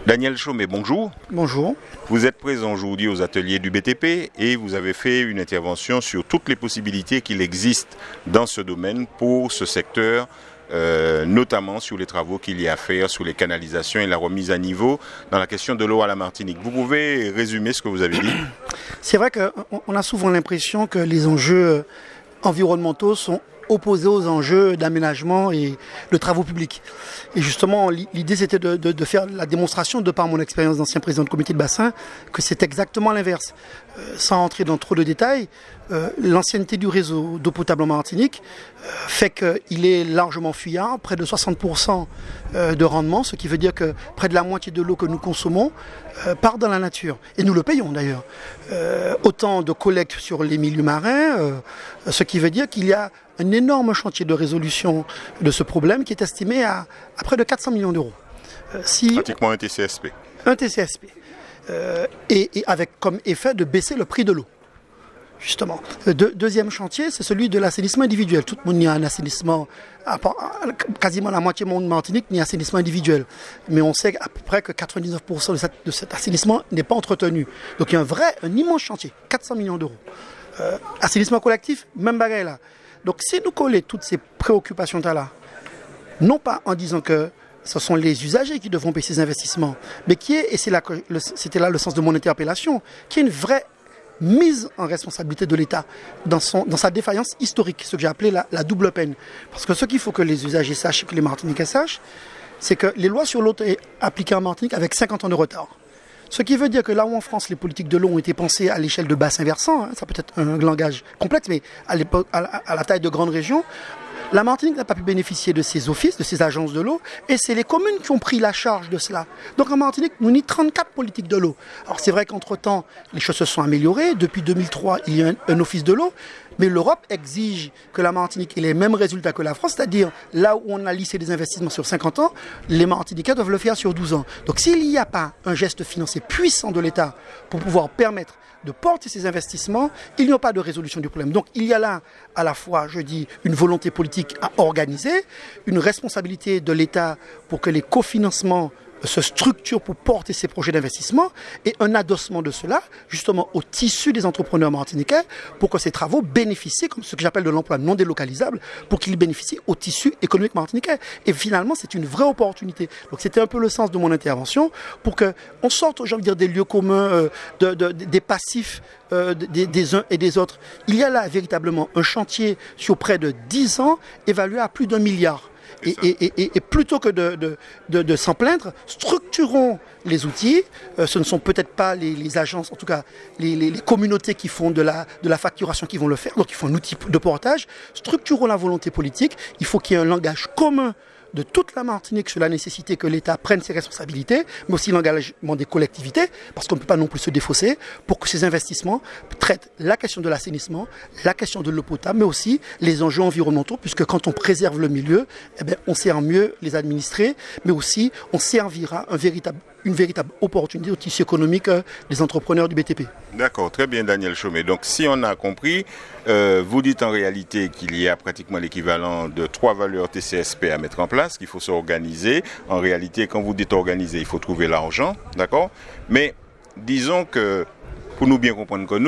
Daniel Chaumet, bonjour. Bonjour. Vous êtes présent aujourd'hui aux ateliers du BTP et vous avez fait une intervention sur toutes les possibilités qu'il existe dans ce domaine pour ce secteur, notamment sur les travaux qu'il y a à faire sur les canalisations et la remise à niveau dans la question de l'eau à la Martinique. Vous pouvez résumer ce que vous avez dit? C'est vrai qu'on a souvent l'impression que les enjeux environnementaux sont opposés aux enjeux d'aménagement et de travaux publics. Et justement, l'idée c'était de faire la démonstration, de par mon expérience d'ancien président de comité de bassin, que c'est exactement l'inverse. Sans entrer dans trop de détails, l'ancienneté du réseau d'eau potable en Martinique fait qu'il est largement fuyard, près de 60% de rendement, ce qui veut dire que près de la moitié de l'eau que nous consommons part dans la nature. Et nous le payons d'ailleurs. Autant de collecte sur les milieux marins, ce qui veut dire qu'il y a un énorme chantier de résolution de ce problème qui est estimé à près de 400 millions d'euros. Pratiquement un TCSP. Un TCSP. Et avec comme effet de baisser le prix de l'eau. Justement. Deuxième chantier, c'est celui de l'assainissement individuel. Tout le monde n'y a un assainissement, quasiment la moitié du monde Martinique n'y a assainissement individuel. Mais on sait à peu près que 99% de cet assainissement n'est pas entretenu. Donc il y a un immense chantier, 400 millions d'euros. Assainissement collectif, même bagaille là. Donc si nous collons toutes ces préoccupations-là, non pas en disant que ce sont les usagers qui devront payer ces investissements, mais et c'était là le sens de mon interpellation, qui est une vraie mise en responsabilité de l'État dans sa défaillance historique, ce que j'ai appelé la double peine. Parce que ce qu'il faut que les usagers sachent, que les Martiniquais sachent, c'est que les lois sur l'eau sont appliquées en Martinique avec 50 ans de retard. Ce qui veut dire que là où en France les politiques de l'eau ont été pensées à l'échelle de bassins versants, ça peut être un langage complexe, mais à l'époque, à la taille de grandes régions, la Martinique n'a pas pu bénéficier de ces offices, de ces agences de l'eau, et c'est les communes qui ont pris la charge de cela. Donc en Martinique, nous avons 34 politiques de l'eau. Alors c'est vrai qu'entre-temps, les choses se sont améliorées. Depuis 2003, il y a un office de l'eau, mais l'Europe exige que la Martinique ait les mêmes résultats que la France, c'est-à-dire là où on a lissé des investissements sur 50 ans, les Martiniquais doivent le faire sur 12 ans. Donc s'il n'y a pas un geste financier puissant de l'État pour pouvoir permettre de porter ces investissements, il n'y a pas de résolution du problème. Donc il y a là à la fois, je dis, une volonté politique à organiser, une responsabilité de l'État pour que les cofinancements se structurent pour porter ces projets d'investissement et un adossement de cela justement au tissu des entrepreneurs martiniquais pour que ces travaux bénéficient, comme ce que j'appelle de l'emploi non délocalisable, pour qu'ils bénéficient au tissu économique martiniquais. Et finalement, c'est une vraie opportunité. Donc c'était un peu le sens de mon intervention pour qu'on sorte, j'ai envie de dire, des lieux communs, des passifs des uns et des autres. Il y a là véritablement un chantier sur près de 10 ans évalué à plus d'1 milliard. Et plutôt que de s'en plaindre, structurons les outils. Ce ne sont peut-être pas les agences, en tout cas les communautés qui font de la facturation qui vont le faire, donc il faut un outil de portage. Structurons la volonté politique. Il faut qu'il y ait un langage commun de toute la Martinique sur la nécessité que l'État prenne ses responsabilités, mais aussi l'engagement des collectivités, parce qu'on ne peut pas non plus se défausser, pour que ces investissements traitent la question de l'assainissement, la question de l'eau potable, mais aussi les enjeux environnementaux, puisque quand on préserve le milieu, on sert mieux les administrés, mais aussi on servira une véritable opportunité au tissu économique des entrepreneurs du BTP. D'accord, très bien Daniel Chaumet. Donc si on a compris, vous dites en réalité qu'il y a pratiquement l'équivalent de 3 valeurs TCSP à mettre en place, qu'il faut s'organiser. En réalité, quand vous dites organiser, il faut trouver l'argent, d'accord? Mais disons que, pour nous bien comprendre que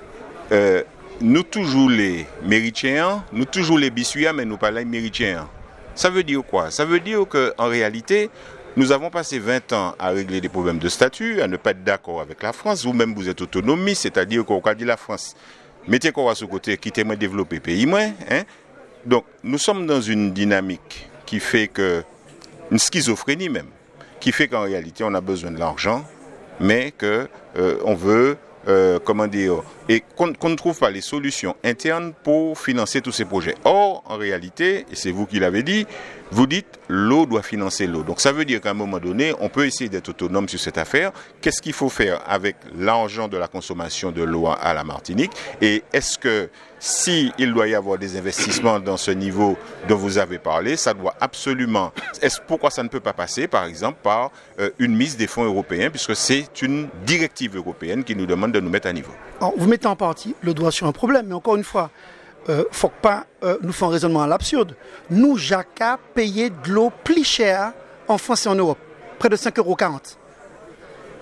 nous toujours les méritiens, nous toujours les bissuya, mais nous pas les méritiens. Ça veut dire quoi? Ça veut dire qu'en réalité, nous avons passé 20 ans à régler des problèmes de statut, à ne pas être d'accord avec la France. Vous-même, vous êtes autonomie, c'est-à-dire qu'on a dit la France, mettez quoi à ce côté, quittez-moi développer pays moins. Donc, nous sommes dans une dynamique qui fait que, une schizophrénie même, qui fait qu'en réalité, on a besoin de l'argent, mais qu'on veut, et qu'on ne trouve pas les solutions internes pour financer tous ces projets. Or, en réalité, et c'est vous qui l'avez dit, vous dites l'eau doit financer l'eau. Donc ça veut dire qu'à un moment donné, on peut essayer d'être autonome sur cette affaire. Qu'est-ce qu'il faut faire avec l'argent de la consommation de l'eau à la Martinique? Et est-ce que s'il doit y avoir des investissements dans ce niveau dont vous avez parlé, ça doit absolument... Pourquoi ça ne peut pas passer, par exemple, par une mise des fonds européens, puisque c'est une directive européenne qui nous demande de nous mettre à niveau? Alors, vous mettez en partie le doigt sur un problème, mais encore une fois, faut pas nous faire un raisonnement à l'absurde. Nous, Jacques, payer de l'eau plus chère en France et en Europe, près de 5,40 €.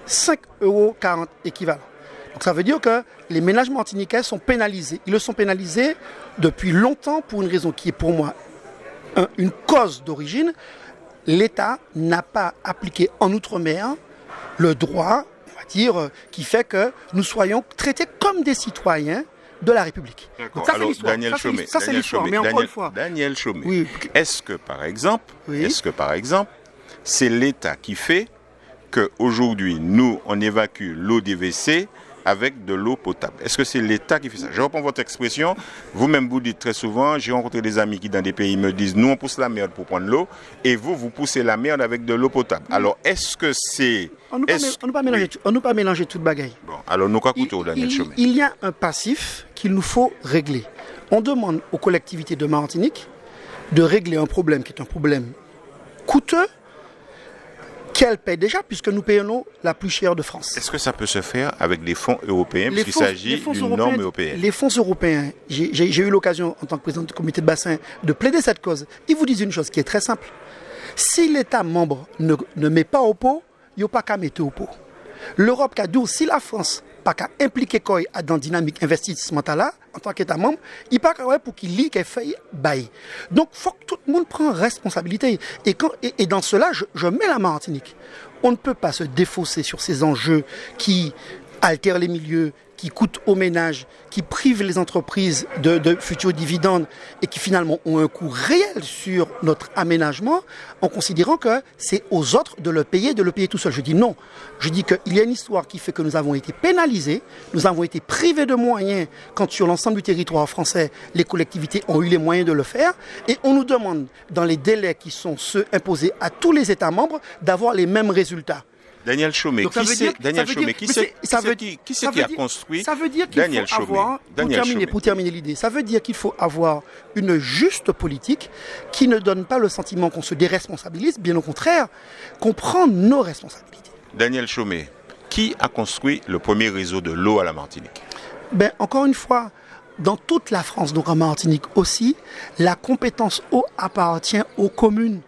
5,40 € équivalent. Donc ça veut dire que les ménages martiniquais sont pénalisés. Ils le sont pénalisés depuis longtemps pour une raison qui est pour moi une cause d'origine. L'État n'a pas appliqué en Outre-mer le droit, on va dire, qui fait que nous soyons traités comme des citoyens de la République. Donc ça, alors, c'est l'histoire. Ça, c'est l'histoire. Mais encore une fois, Daniel Chomé, oui. Est-ce que, par exemple, c'est l'État qui fait qu'aujourd'hui, nous, on évacue l'eau des WC avec de l'eau potable? Est-ce que c'est l'État qui fait ça? Je reprends votre expression. Vous-même, vous dites très souvent, j'ai rencontré des amis qui, dans des pays, me disent, nous, on pousse la merde pour prendre l'eau, et vous poussez la merde avec de l'eau potable. Alors, est-ce que c'est... On ne peut pas mélanger toute bagaille. Bon, alors, nous, qu'à couteau, Daniel Chomé? Il y a un passif qu'il nous faut régler. On demande aux collectivités de Martinique de régler un problème qui est un problème coûteux, qu'elle paie déjà, puisque nous payons la plus chère de France. Est-ce que ça peut se faire avec des fonds européens, puisqu'il s'agit d'une norme européenne? Les fonds européens, j'ai eu l'occasion, en tant que président du comité de bassin, de plaider cette cause. Ils vous disent une chose qui est très simple. Si l'État membre ne met pas au pot, il n'y a pas qu'à mettre au pot. L'Europe a dit, si la France pas qu'à impliquer quoi dans la dynamique investissement-là, en tant qu'État membre, il pas qu'à pour qu'il lit qu'elle fait bail. Donc, il faut que tout le monde prenne responsabilité. Et dans cela, je mets la Martinique. On ne peut pas se défausser sur ces enjeux qui altèrent les milieux, qui coûtent aux ménages, qui privent les entreprises de futurs dividendes et qui finalement ont un coût réel sur notre aménagement, en considérant que c'est aux autres de le payer tout seul. Je dis non. Je dis qu'il y a une histoire qui fait que nous avons été pénalisés, nous avons été privés de moyens quand sur l'ensemble du territoire français, les collectivités ont eu les moyens de le faire, et on nous demande, dans les délais qui sont ceux imposés à tous les États membres, d'avoir les mêmes résultats. Daniel Chomé, qui a construit Daniel Chomé? Pour terminer l'idée, ça veut dire qu'il faut avoir une juste politique qui ne donne pas le sentiment qu'on se déresponsabilise, bien au contraire, qu'on prend nos responsabilités. Daniel Chomé, qui a construit le premier réseau de l'eau à la Martinique? Encore une fois, dans toute la France, donc en Martinique aussi, la compétence eau appartient aux communes.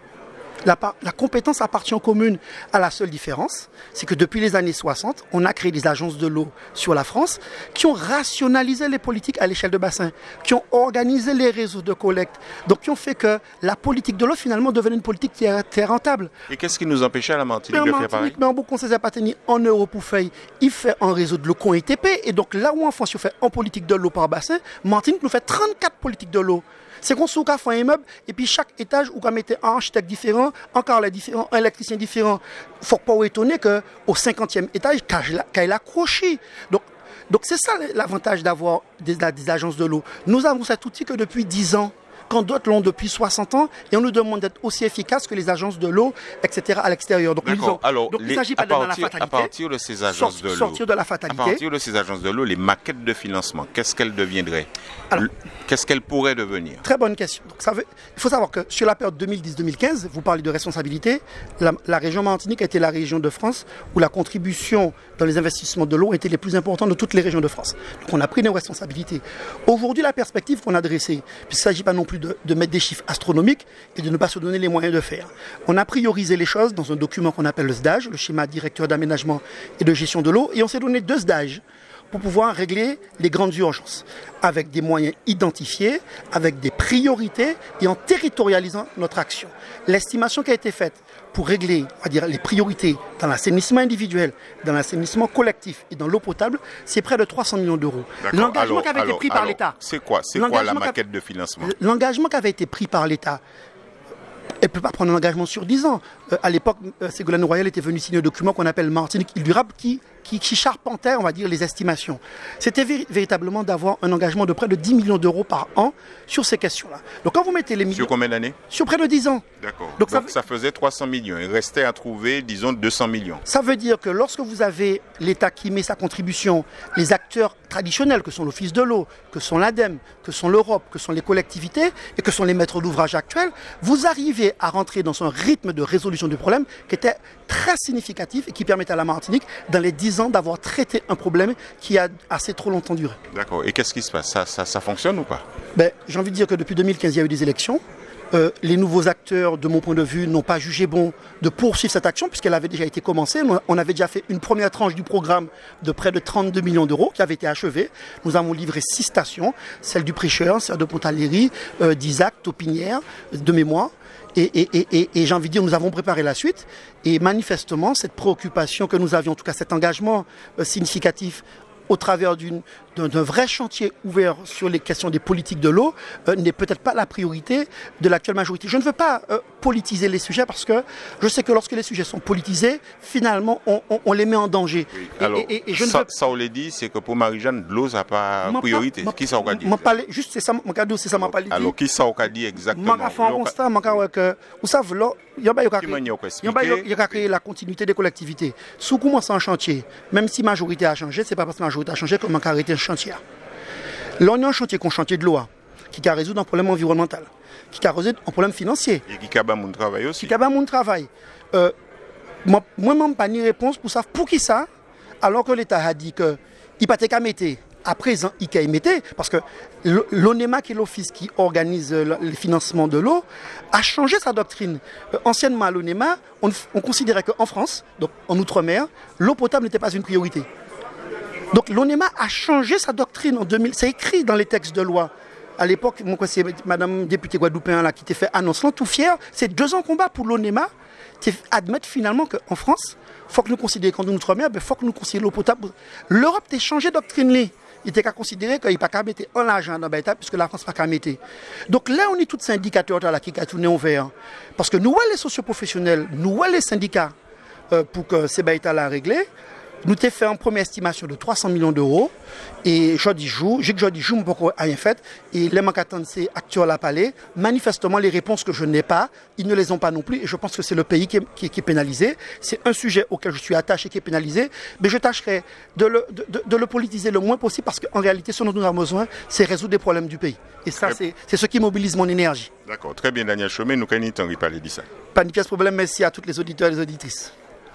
La compétence appartient aux communes. À la seule différence, c'est que depuis les années 60, on a créé des agences de l'eau sur la France qui ont rationalisé les politiques à l'échelle de bassin, qui ont organisé les réseaux de collecte, donc qui ont fait que la politique de l'eau finalement devenait une politique qui était rentable. Et qu'est-ce qui nous empêchait à la Martinique de faire pareil? Mais en beaucoup conseil Pateni, en euro pour feuille, il fait un réseau de l'eau qu'on ETP, et donc là où en France, il fait en politique de l'eau par bassin, Martinique nous fait 34 politiques de l'eau. C'est qu'on s'ouvre un immeuble et puis chaque étage, on va mettre un architecte différent, un carreleur différent, un électricien différent. Il ne faut pas étonner qu'au 50e étage, qu'il accroché. Donc c'est ça l'avantage d'avoir des agences de l'eau. Nous avons cet outil que depuis 10 ans. Quand d'autres l'ont depuis 60 ans, et on nous demande d'être aussi efficaces que les agences de l'eau, etc. à l'extérieur. Donc, il ne s'agit pas d'être dans la fatalité. À partir de ces agences de l'eau, sortir de la fatalité. À partir de ces agences de l'eau, les maquettes de financement, qu'est-ce qu'elles deviendraient? Qu'est-ce qu'elles pourraient devenir? Très bonne question. Donc, il faut savoir que sur la période 2010-2015, vous parlez de responsabilité, la région Martinique a été la région de France où la contribution dans les investissements de l'eau a été les plus importantes de toutes les régions de France. Donc on a pris nos responsabilités. Aujourd'hui, la perspective qu'on a dressée, puisqu'il ne s'agit pas non plus de mettre des chiffres astronomiques et de ne pas se donner les moyens de faire. On a priorisé les choses dans un document qu'on appelle le SDAGE, le schéma directeur d'aménagement et de gestion de l'eau, et on s'est donné 2 SDAGE pour pouvoir régler les grandes urgences, avec des moyens identifiés, avec des priorités et en territorialisant notre action. L'estimation qui a été faite pour régler, on va dire, les priorités dans l'assainissement individuel, dans l'assainissement collectif et dans l'eau potable, c'est près de 300 millions d'euros. L'engagement qui avait été pris par l'État. C'est quoi la maquette de financement? L'engagement qui avait été pris par l'État, elle ne peut pas prendre un engagement sur 10 ans. À l'époque, Ségolène Royal était venu signer un document qu'on appelle Martinique île durable qui charpentait, on va dire, les estimations. C'était véritablement d'avoir un engagement de près de 10 millions d'euros par an sur ces questions-là. Donc quand vous mettez les millions... Sur combien d'années? Sur près de 10 ans. D'accord. Donc ça faisait 300 millions. Il restait à trouver, disons, 200 millions. Ça veut dire que lorsque vous avez l'État qui met sa contribution, les acteurs traditionnels que sont l'Office de l'eau, que sont l'ADEME, que sont l'Europe, que sont les collectivités et que sont les maîtres d'ouvrage actuels, vous arrivez à rentrer dans un rythme de résolution du problème qui était très significatif et qui permettait à la Martinique, dans les 10 ans, d'avoir traité un problème qui a assez trop longtemps duré. D'accord. Et qu'est-ce qui se passe? Ça fonctionne ou pas? J'ai envie de dire que depuis 2015, il y a eu des élections. Les nouveaux acteurs, de mon point de vue, n'ont pas jugé bon de poursuivre cette action puisqu'elle avait déjà été commencée. On avait déjà fait une première tranche du programme de près de 32 millions d'euros qui avait été achevée. Nous avons livré 6 stations, celle du Prêcheur, celle de Pontaléry, d'Isaac, Taupinière, de mémoire. Et j'ai envie de dire, nous avons préparé la suite. Et manifestement, cette préoccupation que nous avions, en tout cas cet engagement significatif au travers d'un vrai chantier ouvert sur les questions des politiques de l'eau, n'est peut-être pas la priorité de l'actuelle majorité. Je ne veux pas politiser les sujets parce que je sais que lorsque les sujets sont politisés, finalement, on les met en danger. Oui. Alors, ça, on l'a dit, c'est que pour Marie-Jeanne, l'eau n'a pas priorité. Qui ça a dit? Juste, c'est ça, c'est ça, m'a pas dit. Alors, qui ça a dit exactement? Je fait un constat, vous savez, il y a créé la continuité des collectivités. Sous commence un chantier, même si la majorité a changé, c'est pas parce que la majorité a changé que man a arrêté un chantier. Là, on a un chantier qu'on chantier de l'eau, qui a résoudre un problème environnemental, qui a résoudre un problème financier. Et qui a mon travail aussi. Qui a mon travail. Moi-même, pas ni réponse pour ça. Pour qui ça? Alors que l'État a dit qu'il n'y a pas qu'à mettre. À présent, il y a mettre, parce que l'ONEMA, qui est l'office qui organise le financement de l'eau, a changé sa doctrine. Anciennement, à l'ONEMA, on considérait qu'en France, donc en Outre-mer, l'eau potable n'était pas une priorité. Donc l'ONEMA a changé sa doctrine en 2000. C'est écrit dans les textes de loi. À l'époque, c'est Madame députée Guadeloupéen là, qui t'a fait annonce là, tout fier. C'est 2 ans de combat pour l'ONEMA. Admettre finalement qu'en France, il faut que nous considérions qu'en Outre-mer, il faut que nous considérions l'eau potable. L'Europe a changé de doctrine. Il était qu'à considérer qu'il n'y a pas qu'à mettre en l'argent dans l'État, puisque la France n'a pas qu'à mettre. Donc là, on est tous ces indicateurs là qui ont tourné ouvert. Parce que nous, les socioprofessionnels, nous, les syndicats, pour que ces baïtas là réglés, nous avons fait une première estimation de 300 millions d'euros. Et jeudi jour, je n'ai pas rien fait. Et les manques attendent, c'est actuel à Palais. Manifestement, les réponses que je n'ai pas, ils ne les ont pas non plus. Et je pense que c'est le pays qui est pénalisé. C'est un sujet auquel je suis attaché qui est pénalisé. Mais je tâcherai de le politiser le moins possible parce qu'en réalité, ce dont nous avons besoin, c'est résoudre des problèmes du pays. Et ça, c'est ce qui mobilise mon énergie. D'accord. Très bien, Daniel Chomé. Nous, quand il parler de ça. Pas de pièce problème. Merci à tous les auditeurs et les auditrices.